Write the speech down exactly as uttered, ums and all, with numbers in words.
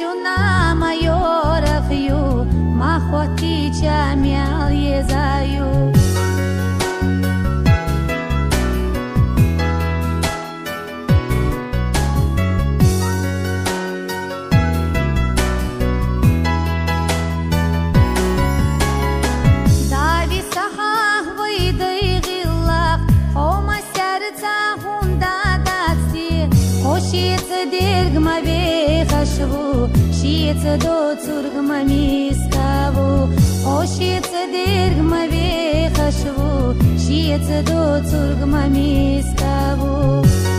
juna maior fiu ma hoticha mial yezayu Davi saha voidai gillah homa serca hunda datsi hoshit dirgma ve khashvu shit do tsurgma miskavu hoshit dirgma ve khashvu shit do tsurgma miskavu